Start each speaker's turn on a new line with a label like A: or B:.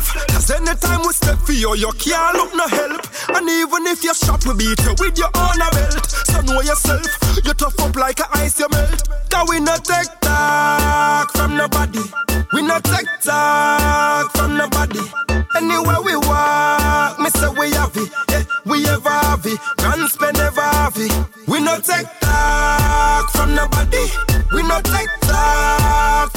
A: yourself. Cause anytime we step for you, you can't look no help. And even if you shot, we beat you with your honor belt. So know yourself, you tough up like a ice you melt. Cause we no take talk from nobody. We no take talk from nobody. Anywhere we walk, me say we have it. Yeah, we ever have it. Can't spend ever have it. We no take talk from nobody. We no take talk